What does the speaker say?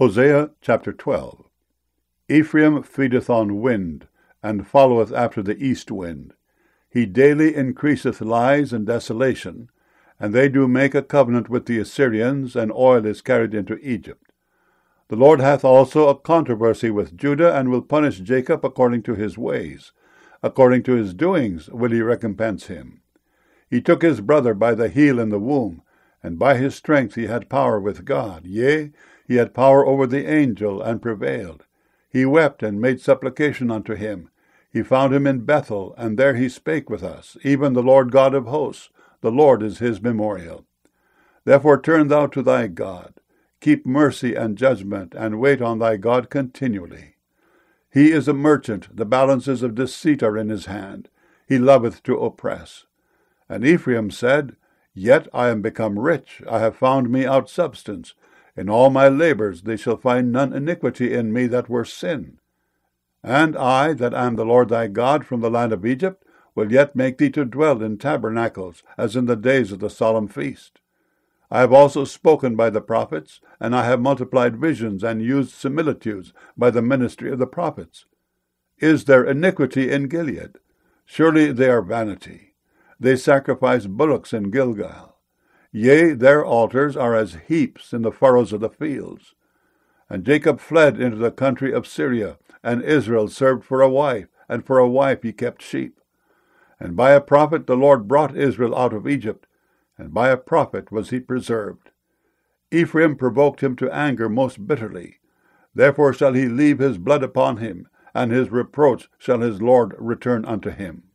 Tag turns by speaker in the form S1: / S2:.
S1: Hosea chapter 12. Ephraim feedeth on wind, and followeth after the east wind. He daily increaseth lies and desolation, and they do make a covenant with the Assyrians, and oil is carried into Egypt. The Lord hath also a controversy with Judah, and will punish Jacob according to his ways. According to his doings will he recompense him. He took his brother by the heel in the womb, and by his strength he had power with God. Yea, he had power over the angel, and prevailed. He wept and made supplication unto him. He found him in Bethel, and there he spake with us, even the Lord God of hosts. The Lord is his memorial. Therefore turn thou to thy God. Keep mercy and judgment, and wait on thy God continually. He is a merchant, the balances of deceit are in his hand. He loveth to oppress. And Ephraim said, Yet I am become rich, I have found me out substance. In all my labors they shall find none iniquity in me that were sin. And I, that am the Lord thy God from the land of Egypt, will yet make thee to dwell in tabernacles, as in the days of the solemn feast. I have also spoken by the prophets, and I have multiplied visions, and used similitudes by the ministry of the prophets. Is there iniquity in Gilead? Surely they are vanity. They sacrifice bullocks in Gilgal. Yea, their altars are as heaps in the furrows of the fields. And Jacob fled into the country of Syria, and Israel served for a wife, and for a wife he kept sheep. And by a prophet the Lord brought Israel out of Egypt, and by a prophet was he preserved. Ephraim provoked him to anger most bitterly. Therefore shall he leave his blood upon him, and his reproach shall his Lord return unto him.